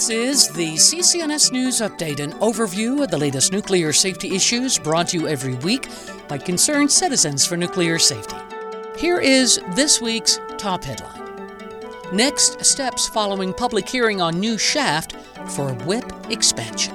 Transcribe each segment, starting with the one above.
This is the CCNS News Update, an overview of the latest nuclear safety issues brought to you every week by concerned citizens for nuclear safety. Here is this week's top headline. Next steps following public hearing on new shaft for WIPP expansion.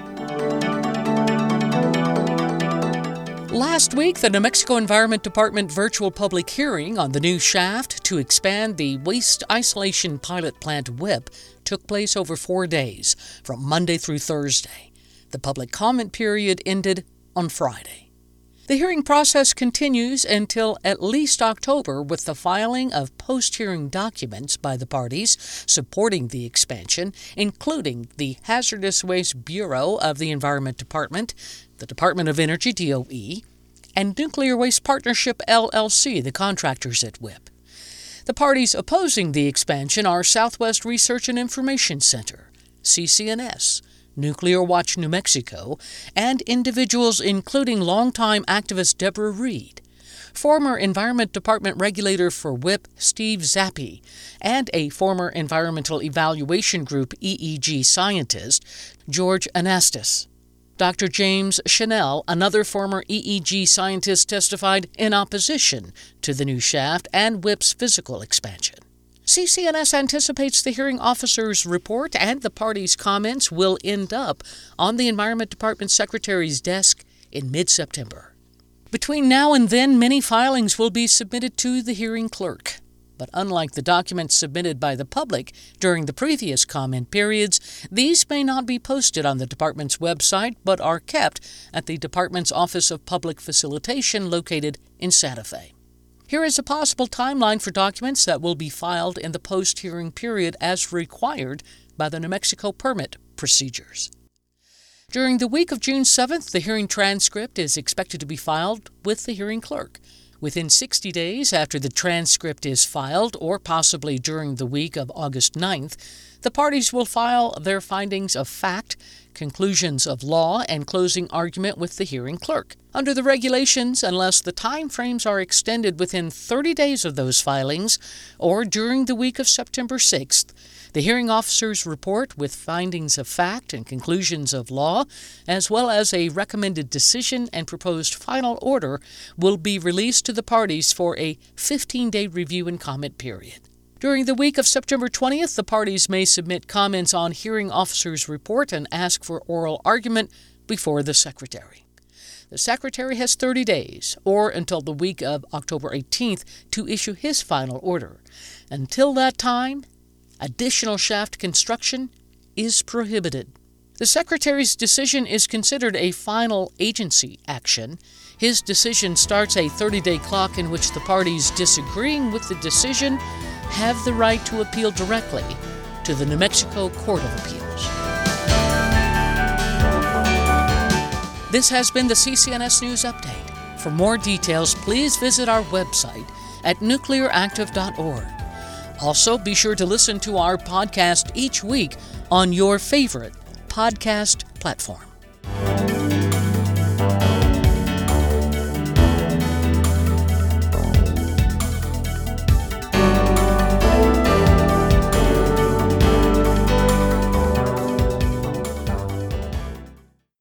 Last week, the New Mexico Environment Department virtual public hearing on the new shaft to expand the Waste Isolation Pilot Plant WIPP took place over 4 days, from Monday through Thursday. The public comment period ended on Friday. The hearing process continues until at least October with the filing of post-hearing documents by the parties supporting the expansion, including the Hazardous Waste Bureau of the Environment Department, the Department of Energy, DOE, and Nuclear Waste Partnership, LLC, the contractors at WIPP. The parties opposing the expansion are Southwest Research and Information Center, CCNS, Nuclear Watch New Mexico, and individuals including longtime activist Deborah Reed, former Environment Department regulator for WIPP Steve Zappi, and a former Environmental Evaluation Group EEG scientist, George Anastas. Dr. James Chanel, another former EEG scientist, testified in opposition to the new shaft and WIPP's physical expansion. CCNS anticipates the hearing officer's report and the parties' comments will end up on the Environment Department Secretary's desk in mid-September. Between now and then, many filings will be submitted to the hearing clerk. But unlike the documents submitted by the public during the previous comment periods, these may not be posted on the department's website but are kept at the department's Office of Public Facilitation located in Santa Fe. Here is a possible timeline for documents that will be filed in the post-hearing period as required by the New Mexico permit procedures. During the week of June 7th, the hearing transcript is expected to be filed with the hearing clerk. Within 60 days after the transcript is filed, or possibly during the week of August 9th, the parties will file their findings of fact, conclusions of law, and closing argument with the hearing clerk. Under the regulations, unless the time frames are extended within 30 days of those filings, or during the week of September 6th, the hearing officer's report with findings of fact and conclusions of law, as well as a recommended decision and proposed final order, will be released to the parties for a 15-day review and comment period. During the week of September 20th, the parties may submit comments on hearing officer's report and ask for oral argument before the Secretary. The Secretary has 30 days, or until the week of October 18th, to issue his final order. Until that time, additional shaft construction is prohibited. The Secretary's decision is considered a final agency action. His decision starts a 30-day clock in which the parties disagreeing with the decision have the right to appeal directly to the New Mexico Court of Appeals. This has been the CCNS News Update. For more details, please visit our website at nuclearactive.org. Also, be sure to listen to our podcast each week on your favorite podcast platform.